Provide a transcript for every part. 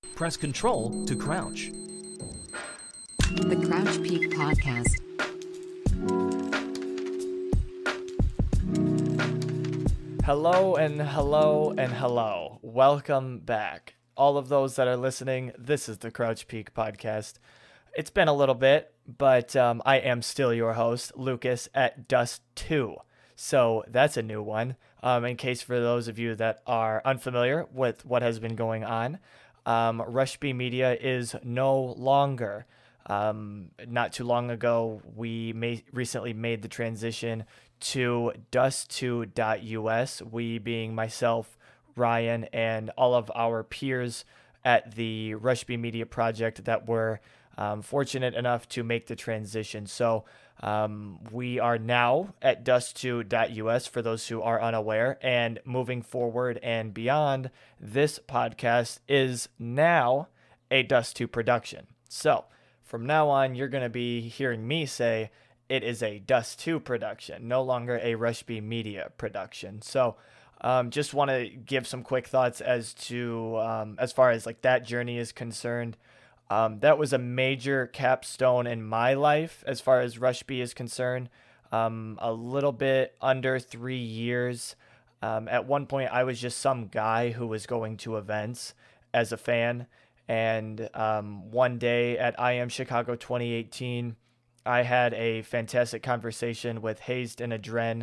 Press Control to crouch. The Crouch Peak Podcast. Hello and hello and hello. Welcome back. All of those that are listening, this is the Crouch Peak Podcast. It's been a little bit, but I am still your host, Lucas at Dust2. So that's a new one. In case for those of you that are unfamiliar with what has been going on, Rushby Media is no longer. Not too long ago, we recently made the transition to Dust2.us, we being myself, Ryan, and all of our peers at the Rushby Media project that were fortunate enough to make the transition. So we are now at Dust2.us for those who are unaware, and moving forward and beyond, this podcast is now a Dust2 production. So from now on, you're going to be hearing me say it is a Dust2 production, no longer a Rushby Media production. So just want to give some quick thoughts as to as far as like that journey is concerned. That was a major capstone in my life as far as Rushby is concerned. A little bit under 3 years. At one point, I was just some guy who was going to events as a fan. And one day at IM Chicago 2018, I had a fantastic conversation with Hazed and Adren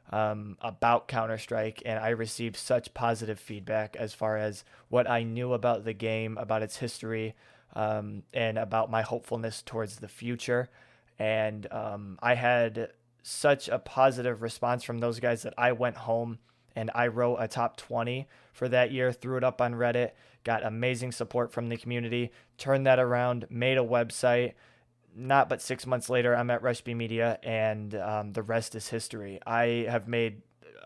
about Counter-Strike, and I received such positive feedback as far as what I knew about the game, about its history, and about my hopefulness towards the future. And I had such a positive response from those guys that I went home and I wrote a top 20 for that year, threw it up on Reddit, got amazing support from the community, turned that around, made a website. Not but 6 months later, I'm at Rushby Media, and the rest is history. I've made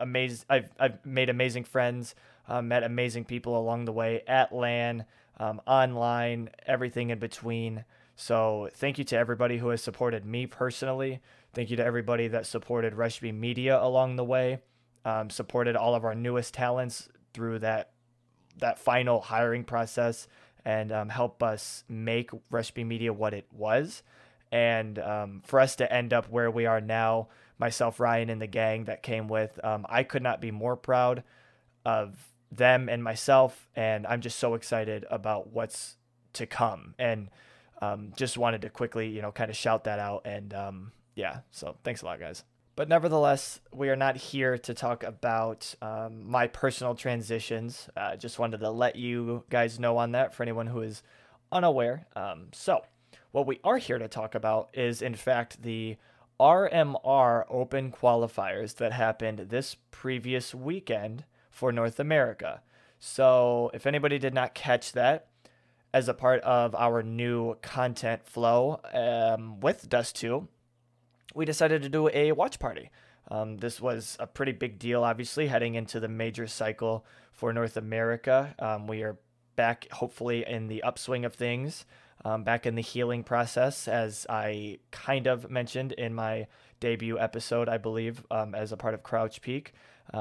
amazing friends, met amazing people along the way at LAN, online, everything in between. So thank you to everybody who has supported me personally. Thank you to everybody that supported Rushby Media along the way, supported all of our newest talents through that final hiring process, and help us make Rushby Media what it was. And for us to end up where we are now, myself, Ryan, and the gang that came with, I could not be more proud of them and myself. And I'm just so excited about what's to come. And just wanted to quickly, kind of shout that out. And yeah, so thanks a lot, guys. But nevertheless, we are not here to talk about my personal transitions. Just wanted to let you guys know on that for anyone who is unaware. So what we are here to talk about is, in fact, the RMR Open qualifiers that happened this previous weekend for North America. So if anybody did not catch that, as a part of our new content flow with Dust2, we decided to do a watch party. This was a pretty big deal, obviously, heading into the major cycle for North America. We are back, hopefully, in the upswing of things, back in the healing process, as I kind of mentioned in my debut episode, I believe, as a part of Crouch Peak.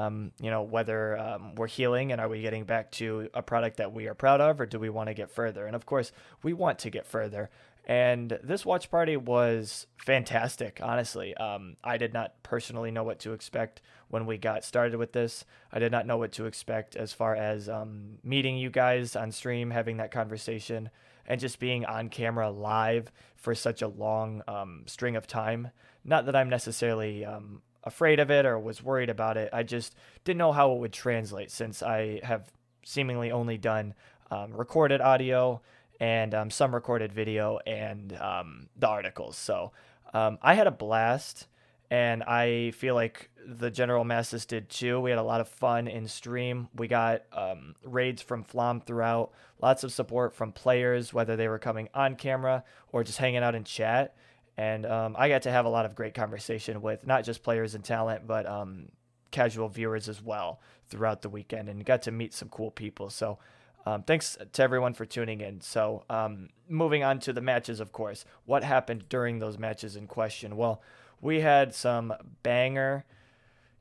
Whether we're healing and are we getting back to a product that we are proud of, or do we want to get further? And of course, we want to get further. And this watch party was fantastic, honestly. I did not personally know what to expect when we got started with this. I did not know what to expect as far as meeting you guys on stream, having that conversation, and just being on camera live for such a long string of time. Not that I'm necessarily afraid of it or was worried about it. I just didn't know how it would translate, since I have seemingly only done recorded audio and some recorded video and the articles. So I had a blast, and I feel like the general masses did too. We had a lot of fun in stream. We got raids from Flom throughout, lots of support from players, whether they were coming on camera or just hanging out in chat. And I got to have a lot of great conversation with not just players and talent, but casual viewers as well throughout the weekend, and got to meet some cool people. So thanks to everyone for tuning in. So moving on to the matches, of course. What happened during those matches in question? Well, we had some banger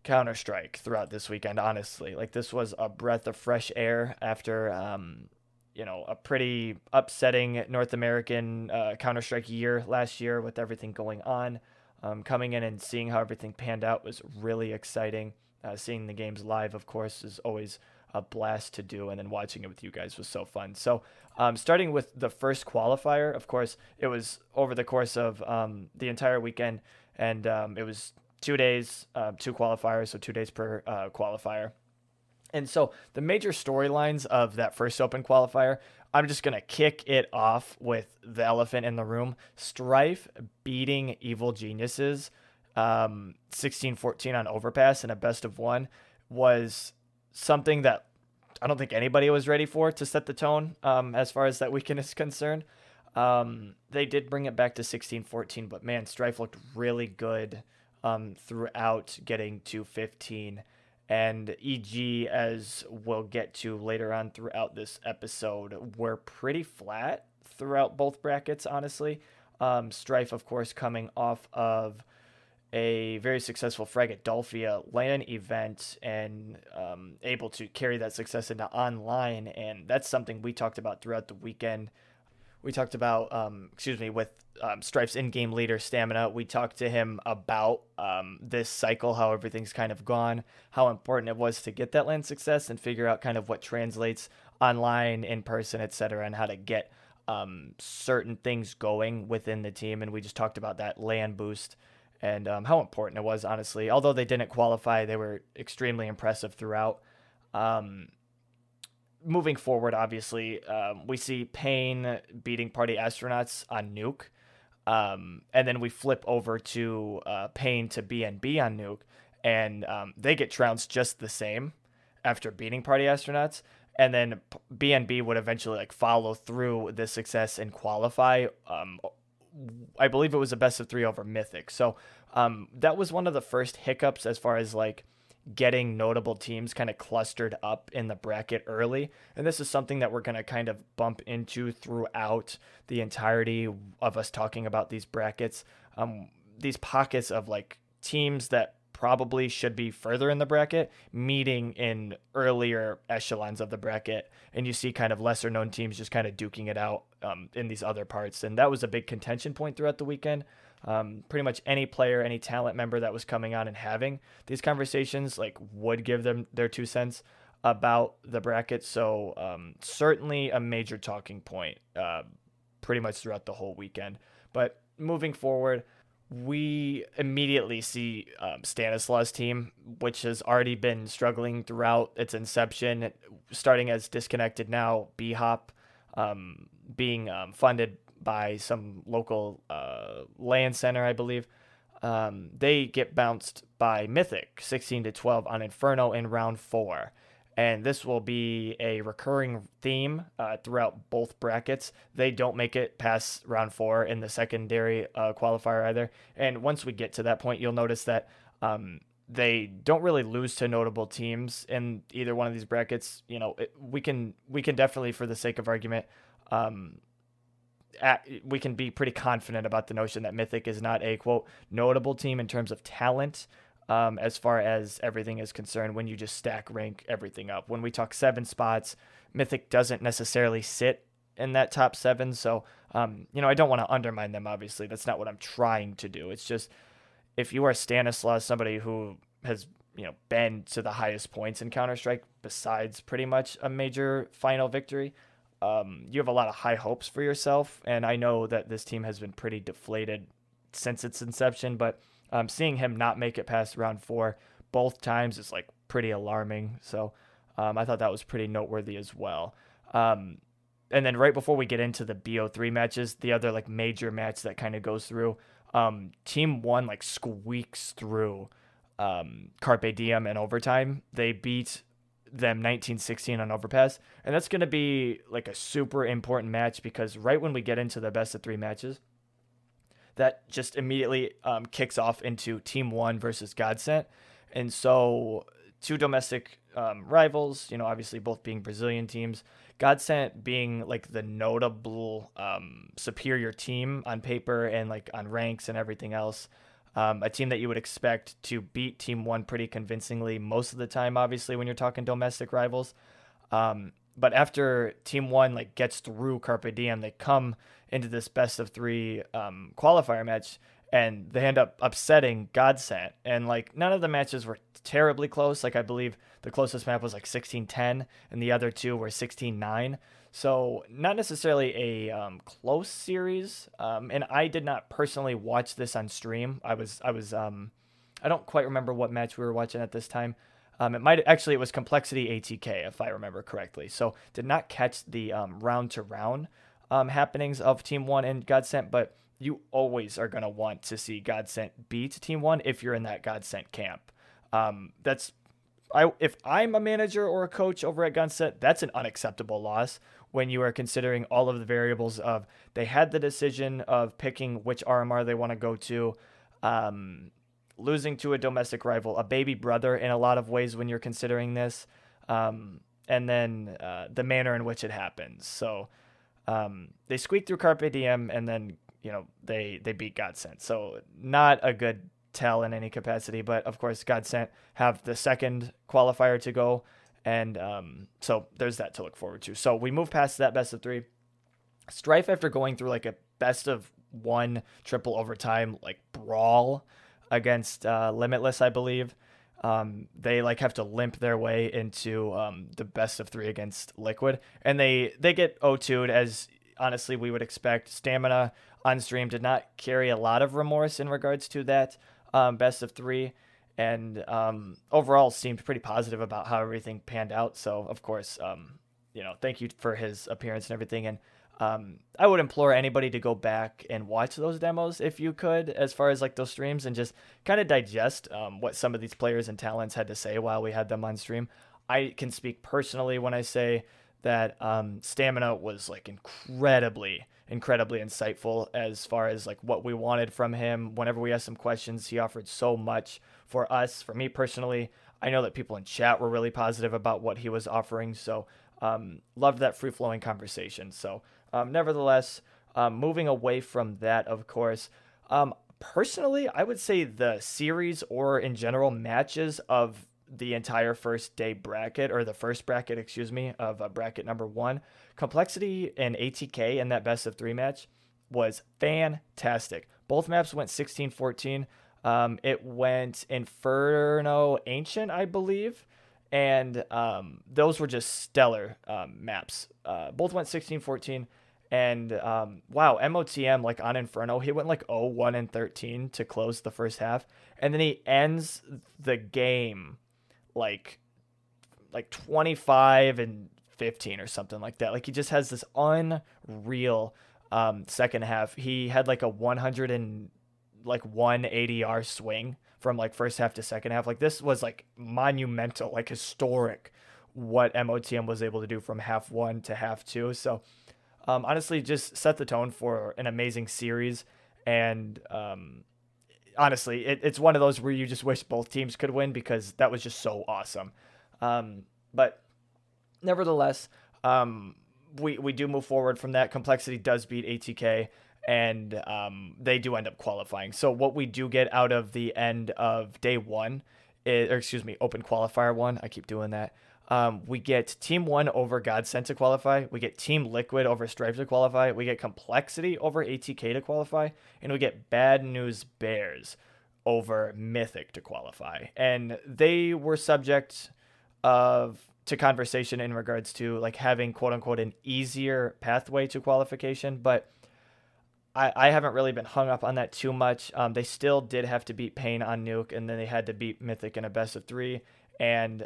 Counter-Strike throughout this weekend, honestly. Like, this was a breath of fresh air after, a pretty upsetting North American Counter-Strike year last year with everything going on. Coming in and seeing how everything panned out was really exciting. Seeing the games live, of course, is always a blast to do, and then watching it with you guys was so fun. So starting with the first qualifier, of course, it was over the course of the entire weekend, and it was 2 days, 2 qualifiers, so 2 days per qualifier. And so the major storylines of that first open qualifier, I'm just going to kick it off with the elephant in the room. Strife beating Evil Geniuses 16-14 on Overpass in a best of one was something that I don't think anybody was ready for to set the tone as far as that weekend is concerned. They did bring it back to 16-14, but man, Strife looked really good throughout getting to 15. And EG, as we'll get to later on throughout this episode, were pretty flat throughout both brackets, honestly. Strife, of course, coming off of a very successful Fragadolphia LAN event and able to carry that success into online. And that's something we talked about throughout the weekend. We talked about, with Strife's in-game leader Stamina. We talked to him about this cycle, how everything's kind of gone, how important it was to get that LAN success and figure out kind of what translates online, in person, etc., and how to get certain things going within the team. And we just talked about that LAN boost and how important it was, honestly. Although they didn't qualify, they were extremely impressive throughout. Moving forward, obviously, we see Pain beating Party Astronauts on Nuke. And then we flip over to Pain to BNB on Nuke. And they get trounced just the same after beating Party Astronauts. And then BNB would eventually follow through this success and qualify. I believe it was a best of 3 over Mythic. So that was one of the first hiccups as far as getting notable teams kind of clustered up in the bracket early. And this is something that we're going to kind of bump into throughout the entirety of us talking about these brackets. These pockets of teams that probably should be further in the bracket meeting in earlier echelons of the bracket. And you see kind of lesser known teams just kind of duking it out in these other parts. And that was a big contention point throughout the weekend. Pretty much any player, any talent member that was coming on and having these conversations would give them their 2 cents about the bracket. So certainly a major talking point pretty much throughout the whole weekend. But moving forward, we immediately see Stanislaus' team, which has already been struggling throughout its inception, starting as Disconnected, now B-Hop, being funded by some local LAN center, I believe. They get bounced by Mythic 16-12 on Inferno in round 4. And this will be a recurring theme throughout both brackets. They don't make it past round 4 in the secondary qualifier either. And once we get to that point, you'll notice that they don't really lose to notable teams in either one of these brackets. We can definitely, for the sake of argument, we can be pretty confident about the notion that Mythic is not a, quote, notable team in terms of talent. As far as everything is concerned, when you just stack rank everything up. When we talk 7 spots, Mythic doesn't necessarily sit in that top 7. So, I don't want to undermine them, obviously. That's not what I'm trying to do. It's just, if you are Stanislaus, somebody who has, been to the highest points in Counter-Strike, besides pretty much a major final victory, you have a lot of high hopes for yourself. And I know that this team has been pretty deflated since its inception, but seeing him not make it past round 4 both times is pretty alarming. So I thought that was pretty noteworthy as well. And then right before we get into the BO3 matches, the other major match that kind of goes through, Team 1 squeaks through Carpe Diem in overtime. They beat them 19-16 on Overpass. And that's going to be a super important match, because right when we get into the best of 3 matches, that just immediately kicks off into Team 1 versus Godsent. And so 2 domestic rivals, obviously both being Brazilian teams. Godsent being the notable superior team on paper and on ranks and everything else. A team that you would expect to beat Team 1 pretty convincingly most of the time, obviously, when you're talking domestic rivals. But after Team One like gets through Carpe Diem, they come into this best of three qualifier match, and they end up upsetting Godsent. And like none of the matches were terribly close. Like I believe the closest map was like 16-10, and the other two were 16-9. So not necessarily a close series. And I did not personally watch this on stream. I don't quite remember what match we were watching at this time. It was Complexity ATK, if I remember correctly. So did not catch the round to round happenings of Team One and Godsent, but you always are going to want to see Godsent beat Team One if you're in that Godsent camp. If I'm a manager or a coach over at Godsent, that's an unacceptable loss when you are considering all of the variables of they had the decision of picking which RMR they want to go to, losing to a domestic rival, a baby brother in a lot of ways when you're considering this, and then the manner in which it happens. So they squeaked through Carpe Diem, and then they beat Godsent. So not a good tell in any capacity, but of course Godsent have the second qualifier to go, and so there's that to look forward to. So we move past that best of three. Strife, after going through like a best of one triple overtime like brawl against Limitless, I believe, they like have to limp their way into the best of three against Liquid, and they get O2'd as honestly we would expect. Stamina on stream did not carry a lot of remorse in regards to that best of three, and overall seemed pretty positive about how everything panned out. So of course, thank you for his appearance and everything. And I would implore anybody to go back and watch those demos if you could, as far as like those streams, and just kind of digest what some of these players and talents had to say while we had them on stream. I can speak personally when I say that Stamina was like incredibly insightful as far as like what we wanted from him. Whenever we asked some questions, he offered so much for us. For me personally, I know that people in chat were really positive about what he was offering. So loved that free-flowing conversation. So nevertheless, moving away from that, of course, personally, I would say the series, or in general matches of the entire first day bracket, or the first bracket, of bracket number one, Complexity and ATK in that best of three match was fantastic. Both maps went 16-14. It went Inferno Ancient, I believe, and those were just stellar maps. Both went 16-14, and wow, MOTM like on Inferno, he went like 0-1-13 to close the first half, and then he ends the game like 25-15 or something like that. Like he just has this unreal second half. He had like a 101 ADR swing from like first half to second half. Like this was like monumental, like historic what MOTM was able to do from half one to half two. So honestly, just set the tone for an amazing series. And honestly, it's one of those where you just wish both teams could win, because that was just so awesome. But nevertheless, we do move forward from that. Complexity does beat ATK, and they do end up qualifying. So what we do get out of the end of day one, open qualifier one, I keep doing that. We get Team One over Godsent to qualify. We get Team Liquid over Strife to qualify. We get Complexity over ATK to qualify. And we get Bad News Bears over Mythic to qualify. And they were subject to conversation in regards to like having quote unquote an easier pathway to qualification. But I haven't really been hung up on that too much. They still did have to beat Pain on Nuke, and then they had to beat Mythic in a best of three. And,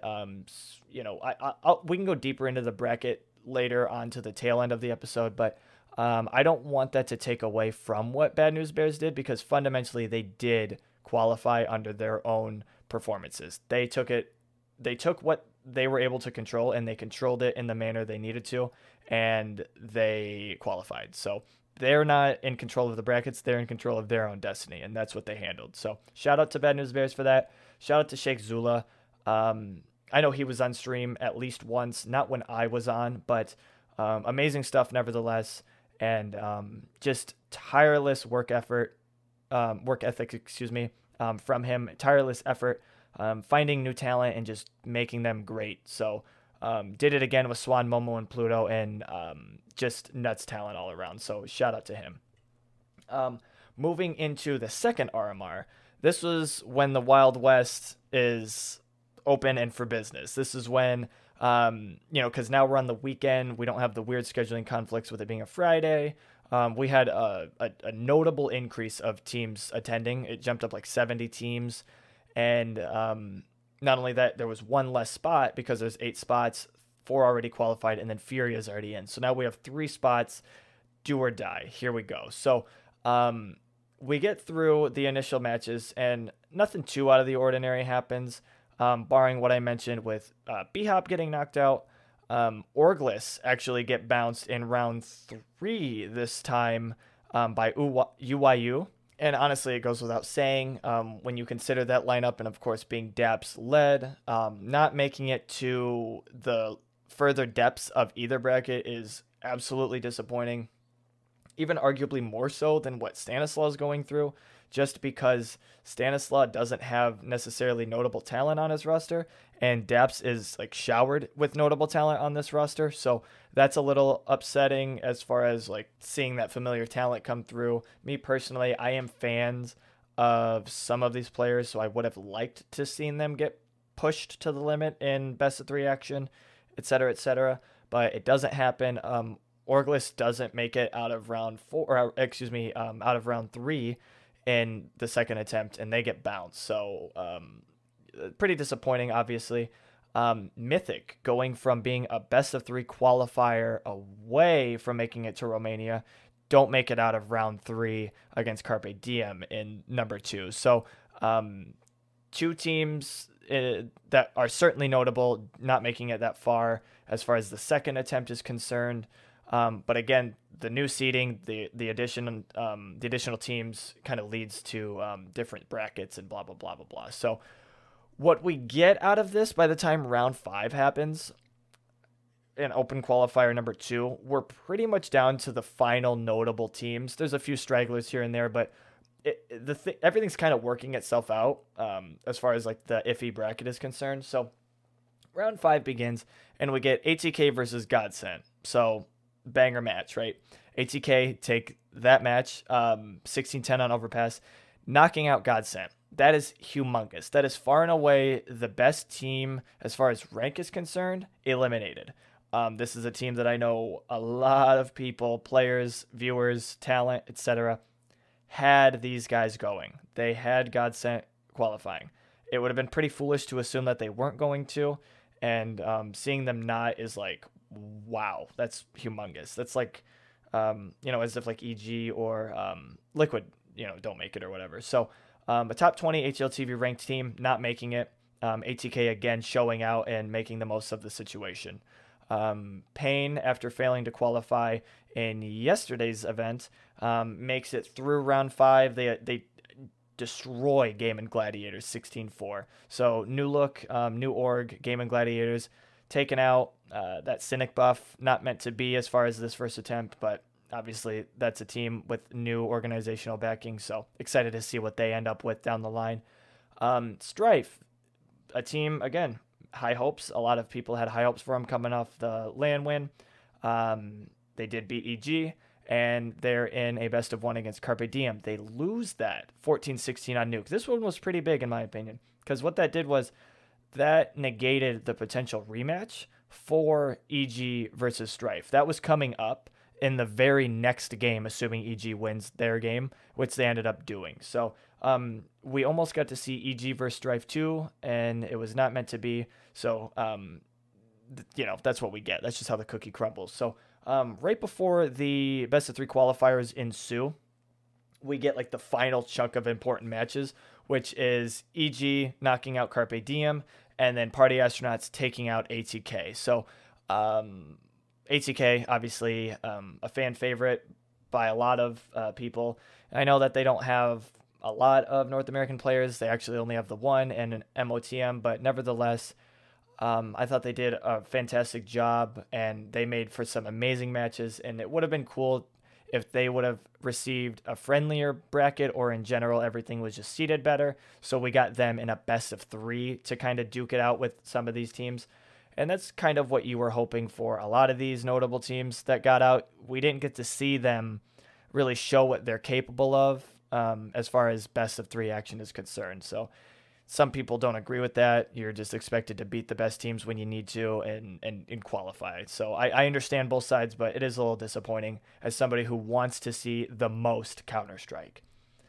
we can go deeper into the bracket later on to the tail end of the episode, but I don't want that to take away from what Bad News Bears did, because fundamentally they did qualify under their own performances. They took what they were able to control, and they controlled it in the manner they needed to, and they qualified. So they're not in control of the brackets. They're in control of their own destiny, and that's what they handled. So shout out to Bad News Bears for that. Shout out to Sheikh Zula. I know he was on stream at least once, not when I was on, but amazing stuff nevertheless, and just tireless work ethic, from him. Tireless effort, finding new talent and just making them great. So Did it again with Swan, Momo, and Pluto, and just nuts talent all around. So shout out to him. Moving into the second RMR, this was when the Wild West is open and for business. This is when, because now we're on the weekend. We don't have the weird scheduling conflicts with it being a Friday. We had a notable increase of teams attending. It jumped up like 70 teams. And not only that, there was one less spot because there's 8 spots, 4 already qualified, and then Fury is already in. So now we have 3 spots, do or die. Here we go. So we get through the initial matches, and nothing too out of the ordinary happens, barring what I mentioned with B-Hop getting knocked out. Orglis actually get bounced in round 3 this time by UYU. And honestly, it goes without saying, when you consider that lineup and, of course, being Daps led, not making it to the further depths of either bracket is absolutely disappointing. Even arguably more so than what Stanislaw is going through, just because Stanislaw doesn't have necessarily notable talent on his roster, and Daps is like showered with notable talent on this roster. So that's a little upsetting as far as like seeing that familiar talent come through. Me personally, I am fans of some of these players, so I would have liked to seen them get pushed to the limit in best of 3 action, etc., but it doesn't happen. Orglis doesn't make it out of round 4, or out of round 3 in the second attempt, and they get bounced. So pretty disappointing, obviously. Mythic going from being a best of 3 qualifier away from making it to Romania, don't make it out of round 3 against Carpe Diem in number 2. So 2 teams that are certainly notable, not making it that far as the second attempt is concerned. But again, the new seeding, the additional teams kind of leads to different brackets and blah, blah, blah, blah, blah. So what we get out of this by the time round 5 happens, in open qualifier number 2, we're pretty much down to the final notable teams. There's a few stragglers here and there, but everything's kind of working itself out as far as like the iffy bracket is concerned. So round 5 begins, and we get ATK versus Godsent. So banger match, right? ATK take that match, 16-10 on Overpass, knocking out Godsent. That is humongous. That is far and away the best team as far as rank is concerned, eliminated. This is a team that I know a lot of people, players, viewers, talent, etc., had these guys going. They had Godsent qualifying. It would have been pretty foolish to assume that they weren't going to, and seeing them not is like, wow, that's humongous. That's like, as if like EG or Liquid, don't make it or whatever. So a top 20 HLTV ranked team not making it. ATK again showing out and making the most of the situation. Pain, after failing to qualify in yesterday's event, makes it through round 5. They destroy Game and Gladiators 16-4. So new look, new org, Game and Gladiators taken out. That Cynic buff, not meant to be as far as this first attempt, but obviously that's a team with new organizational backing, so excited to see what they end up with down the line. Strife, a team, again, high hopes. A lot of people had high hopes for them coming off the LAN win. They did beat EG, and they're in a best of 1 against Carpe Diem. They lose that 14-16 on Nuke. This one was pretty big in my opinion, because what that did was that negated the potential rematch for EG versus Strife. That was coming up in the very next game, assuming EG wins their game, which they ended up doing. So we almost got to see EG versus Strife 2, and it was not meant to be. So, that's what we get. That's just how the cookie crumbles. So right before the best of 3 qualifiers ensue, we get like the final chunk of important matches, which is EG knocking out Carpe Diem, and then Party Astronauts taking out ATK. So ATK, obviously a fan favorite by a lot of people. I know that they don't have a lot of North American players. They actually only have the one and an MOTM, but nevertheless, I thought they did a fantastic job, and they made for some amazing matches, and it would have been cool if they would have received a friendlier bracket, or in general, everything was just seeded better. So we got them in a best of 3 to kind of duke it out with some of these teams. And that's kind of what you were hoping for. A lot of these notable teams that got out, we didn't get to see them really show what they're capable of as far as best of 3 action is concerned. So some people don't agree with that. You're just expected to beat the best teams when you need to and qualify. So I understand both sides, but it is a little disappointing as somebody who wants to see the most Counter-Strike.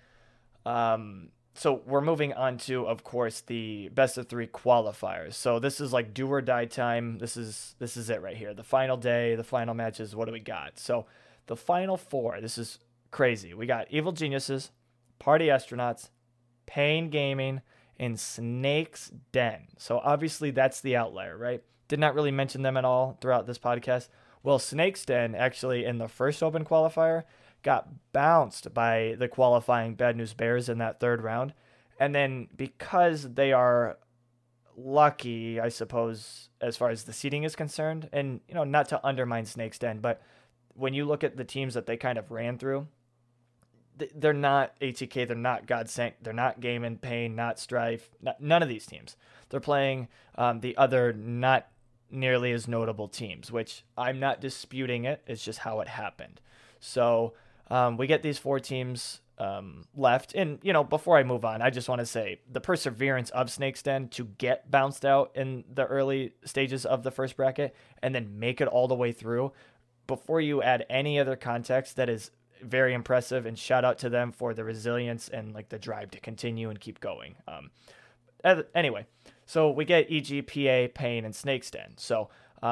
So we're moving on to, of course, the best of 3 qualifiers. So this is like do or die time. This is it right here. The final day, the final matches. What do we got? So the final 4, this is crazy. We got Evil Geniuses, Party Astronauts, Pain Gaming, and Snake's Den. So obviously that's the outlier, right? Did not really mention them at all throughout this podcast. Well, Snake's Den actually in the first open qualifier got bounced by the qualifying Bad News Bears in that 3rd round. And then because they are lucky, I suppose, as far as the seeding is concerned, and, not to undermine Snake's Den, but when you look at the teams that they kind of ran through, they're not ATK, they're not Godsent, they're not Game Pain, not Strife, none of these teams. They're playing the other not nearly as notable teams, which I'm not disputing it. It's just how it happened. So we get these 4 teams left. And, before I move on, I just want to say the perseverance of Snake's Den to get bounced out in the early stages of the first bracket and then make it all the way through, before you add any other context, that is very impressive, and shout out to them for the resilience and like the drive to continue and keep going. Anyway, so we get EG, PA, Pain, and Snake's Den. So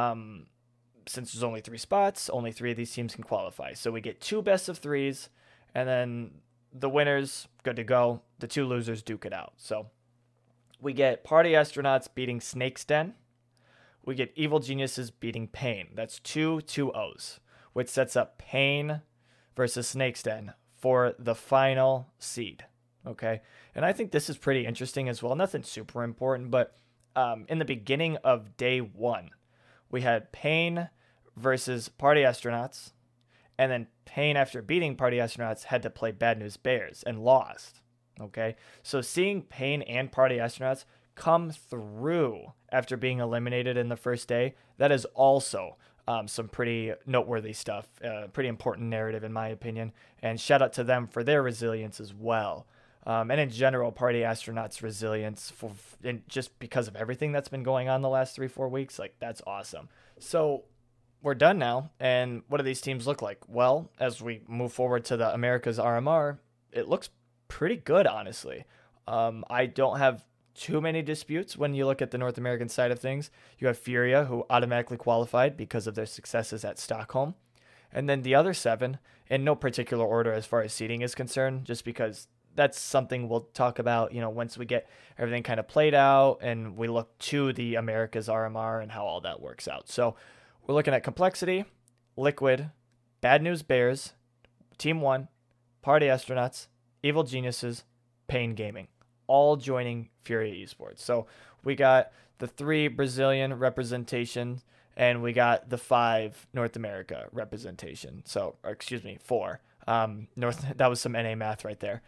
since there's only 3 spots, only 3 of these teams can qualify. So we get 2 best of 3s, and then the winners, good to go. The 2 losers duke it out. So we get Party Astronauts beating Snake's Den. We get Evil Geniuses beating Pain. That's 2 2-0s, which sets up Pain versus Snake's Den for the final seed. Okay. And I think this is pretty interesting as well. Nothing super important, but in the beginning of day 1, we had Pain versus Party Astronauts, and then Pain, after beating Party Astronauts, had to play Bad News Bears and lost. Okay. So seeing Pain and Party Astronauts come through after being eliminated in the first day, that is also some pretty noteworthy stuff, pretty important narrative in my opinion, and shout out to them for their resilience as well. And in general, Party Astronauts' resilience and just because of everything that's been going on the last 3-4 weeks, like that's awesome. So we're done now, and what do these teams look like? Well, as we move forward to the Americas RMR, it looks pretty good, honestly. I don't have too many disputes when you look at the North American side of things. You have Furia, who automatically qualified because of their successes at Stockholm. And then the other 7, in no particular order as far as seeding is concerned, just because that's something we'll talk about, once we get everything kind of played out and we look to the Americas RMR and how all that works out. So we're looking at Complexity, Liquid, Bad News Bears, Team 1, Party Astronauts, Evil Geniuses, Pain Gaming, all joining Furia Esports. So we got the 3 Brazilian representation, and we got the 5 North America representation. So, 4. That was some NA math right there.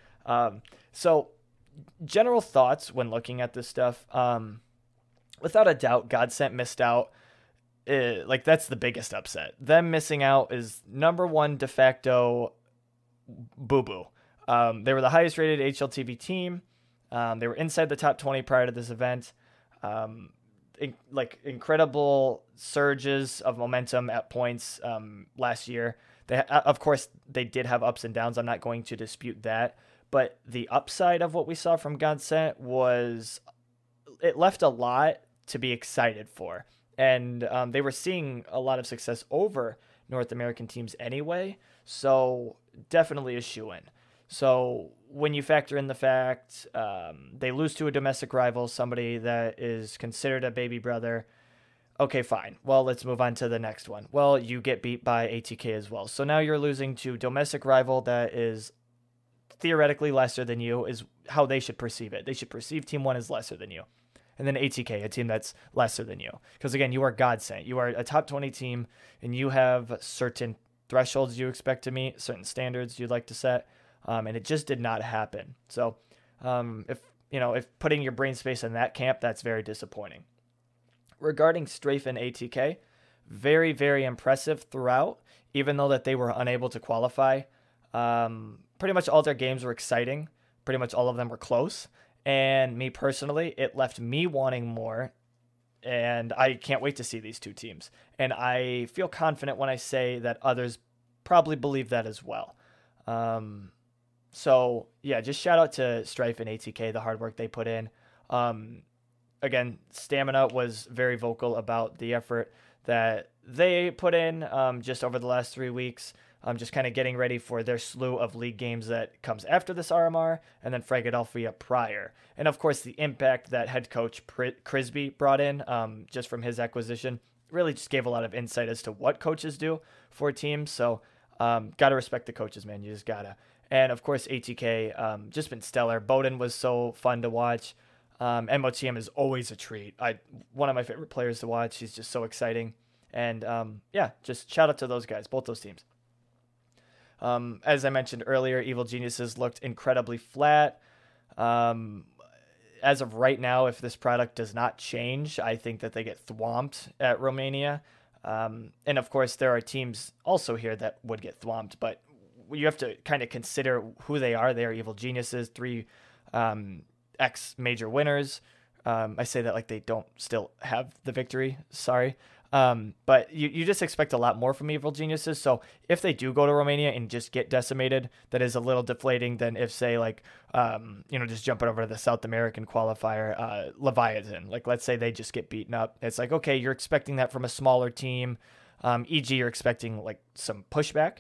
So general thoughts when looking at this stuff, without a doubt, Godsent missed out. That's the biggest upset. Them missing out is number 1 de facto boo-boo. They were the highest rated HLTV team. They were inside the top 20 prior to this event. Incredible surges of momentum at points last year. Of course, they did have ups and downs. I'm not going to dispute that. But the upside of what we saw from Godsent it left a lot to be excited for. And they were seeing a lot of success over North American teams anyway. So definitely a shoo-in. So when you factor in the fact they lose to a domestic rival, somebody that is considered a baby brother, okay, fine. Well, let's move on to the next one. Well, you get beat by ATK as well. So now you're losing to domestic rival that is theoretically lesser than you, is how they should perceive it. They should perceive Team 1 as lesser than you. And then ATK, a team that's lesser than you. Because again, you are Godsent. You are a top 20 team, and you have certain thresholds you expect to meet, certain standards you'd like to set. And it just did not happen. So if putting your brain space in that camp, that's very disappointing. Regarding Strafe and ATK, very, very impressive throughout, even though that they were unable to qualify. Pretty much all their games were exciting. Pretty much all of them were close. And me personally, it left me wanting more. And I can't wait to see these two teams. And I feel confident when I say that others probably believe that as well. So, yeah, just shout out to Strife and ATK, the hard work they put in. Again, Stamina was very vocal about the effort that they put in just over the last 3 weeks. Just kind of getting ready for their slew of league games that comes after this RMR, and then Philadelphia prior. And of course, the impact that head coach Crisby brought in just from his acquisition really just gave a lot of insight as to what coaches do for teams. So got to respect the coaches, man. You just got to. And of course, ATK just been stellar. Bowden was so fun to watch. MOTM is always a treat. One of my favorite players to watch. He's just so exciting. And yeah, just shout out to those guys, both those teams. As I mentioned earlier, Evil Geniuses looked incredibly flat. As of right now, if this product does not change, I think that they get thwomped at Romania. And of course, there are teams also here that would get thwomped, but you have to kind of consider who they are. They are Evil Geniuses, 3 ex-major winners. I say that like they don't still have the victory. Sorry. But you just expect a lot more from Evil Geniuses. So if they do go to Romania and just get decimated, that is a little deflating than if, say, like, just jumping over to the South American qualifier, Leviathan. Like, let's say they just get beaten up. It's like, okay, you're expecting that from a smaller team. E.g., you're expecting, like, some pushback.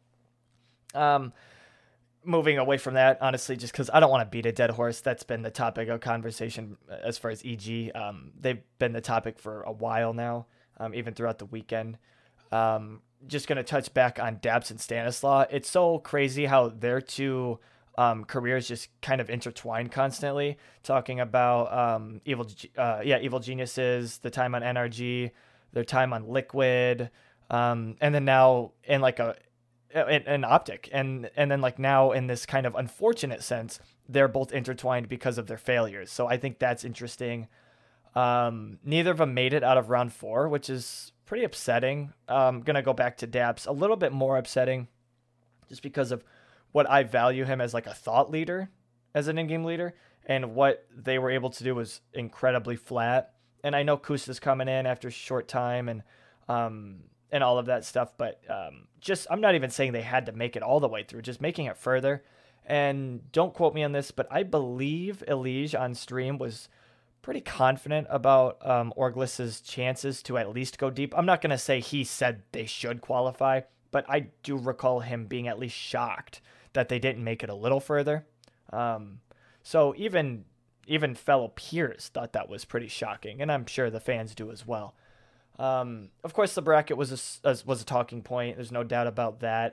Moving away from that, honestly, just because I don't want to beat a dead horse. That's been the topic of conversation as far as EG. They've been the topic for a while now. Even throughout the weekend. Just going to touch back on Daps and Stanislaw. It's so crazy how their two careers just kind of intertwined constantly. Talking about Evil Geniuses, the time on NRG, their time on Liquid, and then now in like an Optic. And then like now in this kind of unfortunate sense, they're both intertwined because of their failures. So I think that's interesting. Neither of them made it out of round 4, which is pretty upsetting. I'm going to go back to Daps, a little bit more upsetting just because of what I value him as like a thought leader, as an in-game leader, and what they were able to do was incredibly flat. And I know Kusta's coming in after a short time and all of that stuff, but I'm not even saying they had to make it all the way through, just making it further. And don't quote me on this, but I believe Elige on stream was pretty confident about Orglis's chances to at least go deep. I'm not going to say he said they should qualify, but I do recall him being at least shocked that they didn't make it a little further. So even fellow peers thought that was pretty shocking, and I'm sure the fans do as well. Of course, the bracket was a talking point. There's no doubt about that.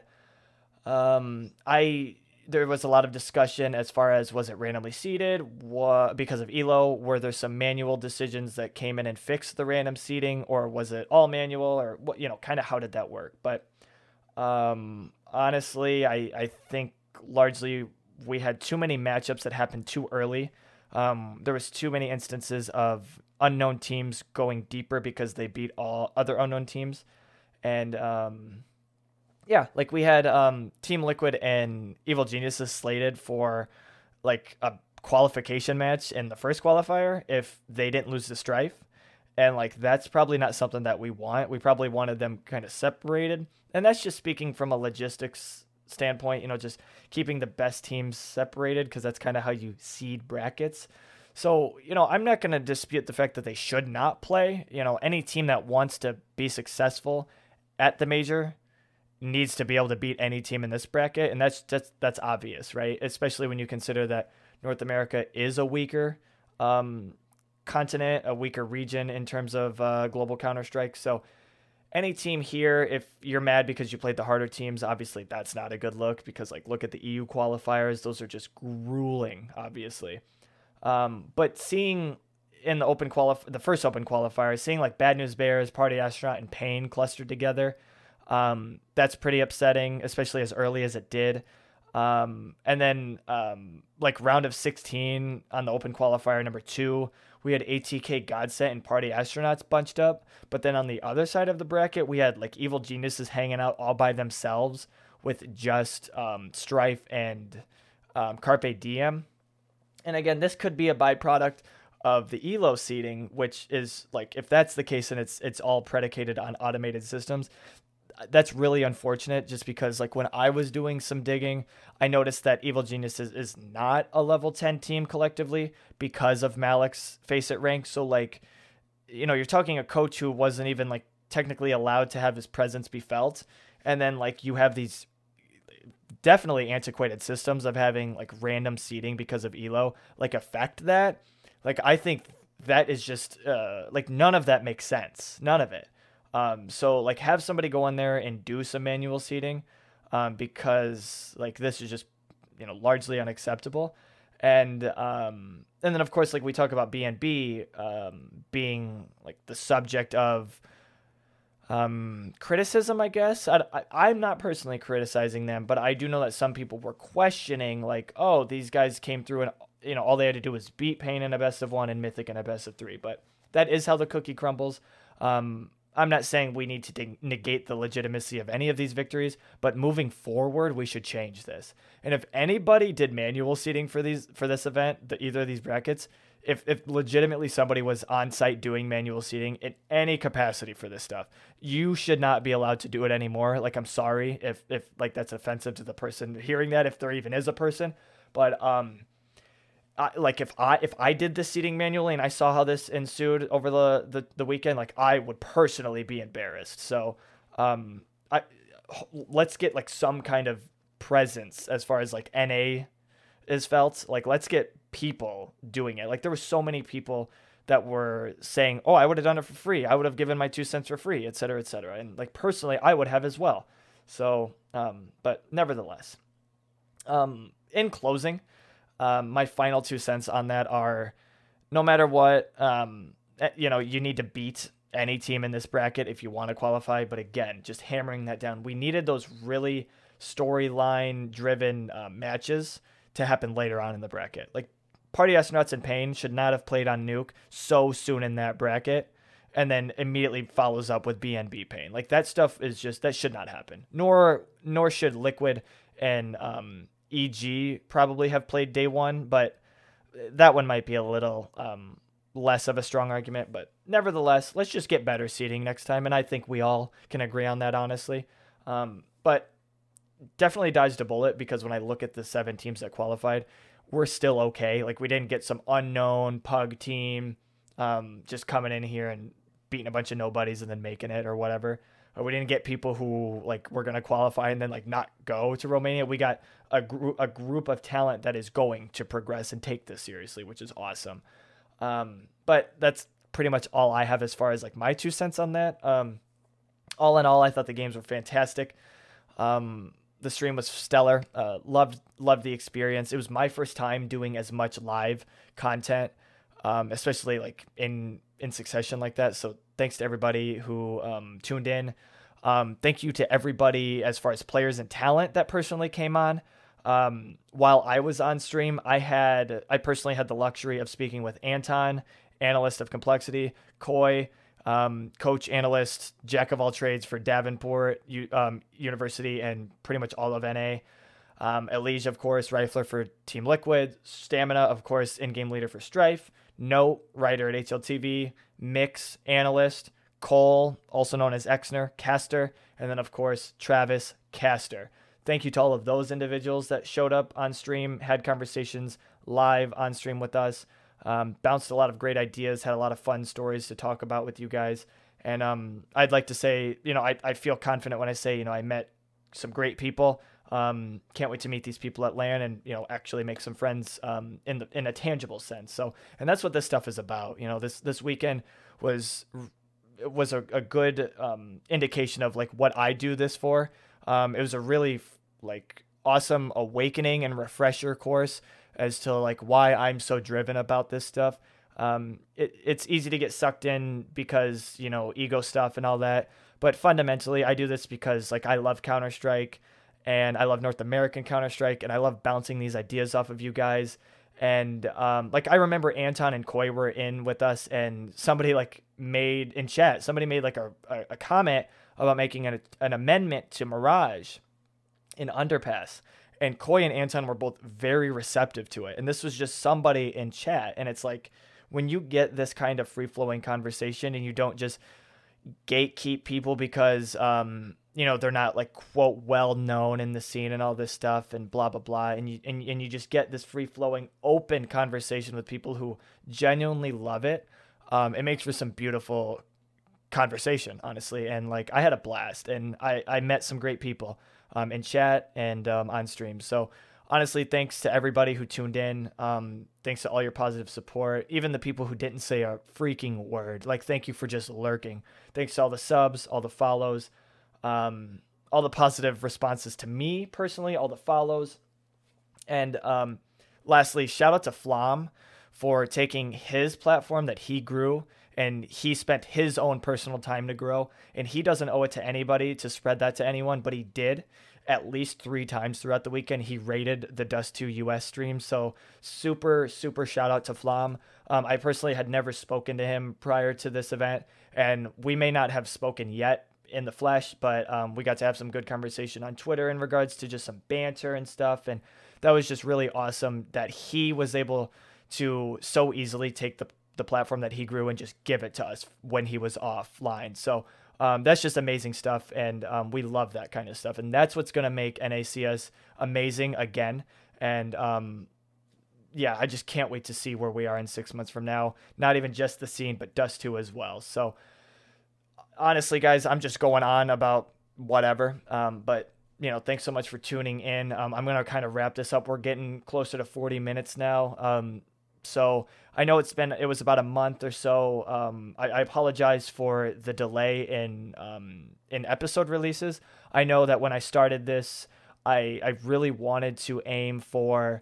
There was a lot of discussion as far as, was it randomly seeded because of ELO? Were there some manual decisions that came in and fixed the random seeding, or was it all manual, or what, kind of how did that work? But honestly, I think largely we had too many matchups that happened too early. There was too many instances of unknown teams going deeper because they beat all other unknown teams. And yeah, like we had Team Liquid and Evil Geniuses slated for like a qualification match in the first qualifier if they didn't lose to Strife. And like that's probably not something that we want. We probably wanted them kind of separated. And that's just speaking from a logistics standpoint, just keeping the best teams separated, because that's kind of how you seed brackets. So, I'm not going to dispute the fact that they should not play. Any team that wants to be successful at the major needs to be able to beat any team in this bracket, and that's obvious, right? Especially when you consider that North America is a weaker continent, a weaker region in terms of global Counter-Strike. So any team here, if you're mad because you played the harder teams, obviously that's not a good look, because like look at the EU qualifiers, those are just grueling, obviously. But seeing in the first open qualifier, seeing like Bad News Bears, Party Astronaut, and Pain clustered together, that's pretty upsetting, especially as early as it did. And then like round of 16 on the open qualifier number 2, we had ATK Godsent and Party Astronauts bunched up. But then on the other side of the bracket, we had like Evil Geniuses hanging out all by themselves with just Strife and Carpe Diem. And again, this could be a byproduct of the ELO seeding, which is like, if that's the case and it's all predicated on automated systems, that's really unfortunate, just because like when I was doing some digging, I noticed that Evil Geniuses is not a level 10 team collectively because of Malik's Face It rank. So like, you're talking a coach who wasn't even like technically allowed to have his presence be felt. And then like you have these definitely antiquated systems of having like random seeding because of ELO like affect that. Like, I think that is just like none of that makes sense. None of it. So like have somebody go in there and do some manual seeding, because like this is just, largely unacceptable. And then of course, like we talk about BNB, being like the subject of, criticism, I guess. I'm not personally criticizing them, but I do know that some people were questioning like, oh, these guys came through and, all they had to do was beat Pain in a best of 1 and Mythic in a best of 3, but that is how the cookie crumbles. I'm not saying we need to negate the legitimacy of any of these victories, but moving forward, we should change this. And if anybody did manual seeding for this event, either of these brackets, if legitimately somebody was on site doing manual seeding in any capacity for this stuff, you should not be allowed to do it anymore. Like, I'm sorry if like that's offensive to the person hearing that, if there even is a person, but like if I did this seating manually and I saw how this ensued over the weekend, like I would personally be embarrassed. So let's get like some kind of presence as far as like NA is felt. Like, let's get people doing it. Like, there were so many people that were saying, oh, I would have done it for free. I would have given my 2 cents for free, et cetera, et cetera. And like personally, I would have as well. So, but nevertheless, in closing, my final 2 cents on that are, no matter what, you need to beat any team in this bracket if you want to qualify. But again, just hammering that down, we needed those really storyline driven matches to happen later on in the bracket. Like, Party Astronauts and Pain should not have played on Nuke so soon in that bracket and then immediately follows up with BNB Pain. Like, that stuff is just, that should not happen. Nor should Liquid and EG probably have played day 1, but that one might be a little less of a strong argument. But nevertheless, let's just get better seeding next time, and I think we all can agree on that, honestly. But definitely dodged a bullet, because when I look at the 7 teams that qualified, we're still okay. Like, we didn't get some unknown pug team just coming in here and beating a bunch of nobodies and then making it or whatever. Or we didn't get people who like were going to qualify and then like not go to Romania. We got a group of talent that is going to progress and take this seriously, which is awesome. But that's pretty much all I have as far as like my 2 cents on that. All in all, I thought the games were fantastic. The stream was stellar. Loved the experience. It was my first time doing as much live content, especially like in succession like that. So thanks to everybody who tuned in. Thank you to everybody as far as players and talent that personally came on. While I was on stream, I personally had the luxury of speaking with Anton, analyst of Complexity, Koi, coach, analyst, jack of all trades for Davenport University and pretty much all of NA. Elige, of course, Rifler for Team Liquid, Stamina, of course, in-game leader for Strife, Note, writer at HLTV, Mix, analyst, Cole, also known as Exner, caster, and then, of course, Travis, caster. Thank you to all of those individuals that showed up on stream, had conversations live on stream with us, bounced a lot of great ideas, had a lot of fun stories to talk about with you guys. And I'd like to say, I feel confident when I say, I met some great people. Can't wait to meet these people at LAN and, actually make some friends in a tangible sense. So, and that's what this stuff is about. This weekend was a good indication of like what I do this for. It was a really like awesome awakening and refresher course as to like why I'm so driven about this stuff. It's easy to get sucked in because, ego stuff and all that. But fundamentally, I do this because like I love Counter-Strike. and I love North American Counter-Strike, and I love bouncing these ideas off of you guys. And like I remember Anton and Koi were in with us, and somebody like made in chat, somebody made like a comment about making an amendment to Mirage in Underpass. And Koi and Anton were both very receptive to it. And this was just somebody in chat. And it's like when you get this kind of free-flowing conversation and you don't just gatekeep people because you know, they're not like quote well known in the scene and all this stuff and blah blah blah, and you just get this free flowing open conversation with people who genuinely love it. It makes for some beautiful conversation, honestly. And like I had a blast, and I met some great people in chat and on stream. So honestly, thanks to everybody who tuned in. Thanks to all your positive support, even the people who didn't say a freaking word. Like, thank you for just lurking. Thanks to all the subs, all the follows, all the positive responses to me personally, all the follows. And lastly, shout out to Flom for taking his platform that he grew, and he spent his own personal time to grow, and he doesn't owe it to anybody to spread that to anyone, but he did at least 3 times throughout the weekend. He rated the Dust 2 US stream. So super shout out to Flom. I personally had never spoken to him prior to this event, and we may not have spoken yet in the flesh, but we got to have some good conversation on Twitter in regards to just some banter and stuff. And that was just really awesome that he was able to so easily take the platform that he grew and just give it to us when he was offline. So that's just amazing stuff. And we love that kind of stuff. And that's what's going to make NACS amazing again. And yeah, I just can't wait to see where we are in 6 months from now. Not even just the scene, but Dust 2 as well. So honestly, guys, I'm just going on about whatever. But, you know, thanks so much for tuning in. I'm going to kind of wrap this up. We're getting closer to 40 minutes now. So I know it was about a month or so. I apologize for the delay in episode releases. I know that when I started this, I really wanted to aim for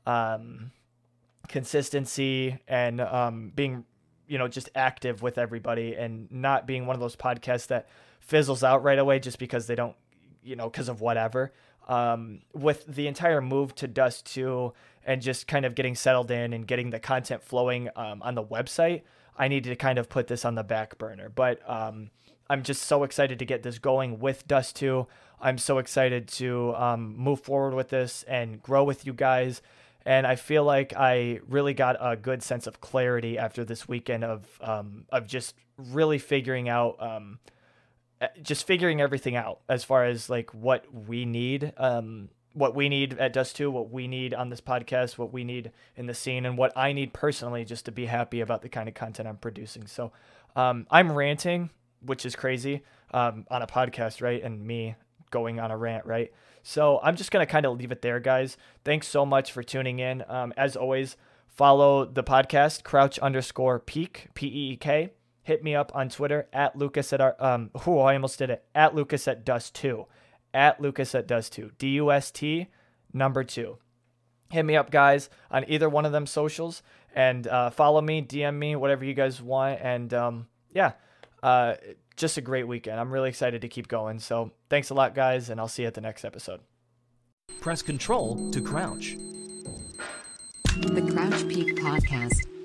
consistency and being, you know, just active with everybody and not being one of those podcasts that fizzles out right away just because they don't, you know, because of whatever. With the entire move to Dust 2 and just kind of getting settled in and getting the content flowing on the website, I needed to kind of put this on the back burner. But I'm just so excited to get this going with Dust 2. I'm so excited to move forward with this and grow with you guys. And I feel like I really got a good sense of clarity after this weekend of just really figuring out, figuring everything out as far as like what we need at Dust 2, what we need on this podcast, what we need in the scene, and what I need personally just to be happy about the kind of content I'm producing. So I'm ranting, which is crazy on a podcast, right? And me going on a rant, right? So I'm just going to kind of leave it there, guys. Thanks so much for tuning in. As always, follow the podcast, Crouch_Peak, Peek. Hit me up on Twitter at Lucas at I almost did it. At Lucas at Dust 2. At Lucas at Dust 2. DUST number 2. Hit me up, guys, on either one of them socials, and follow me, DM me, whatever you guys want. And yeah, just a great weekend. I'm really excited to keep going. So thanks a lot, guys, and I'll see you at the next episode. Press Control to crouch. The Crouch Peak Podcast.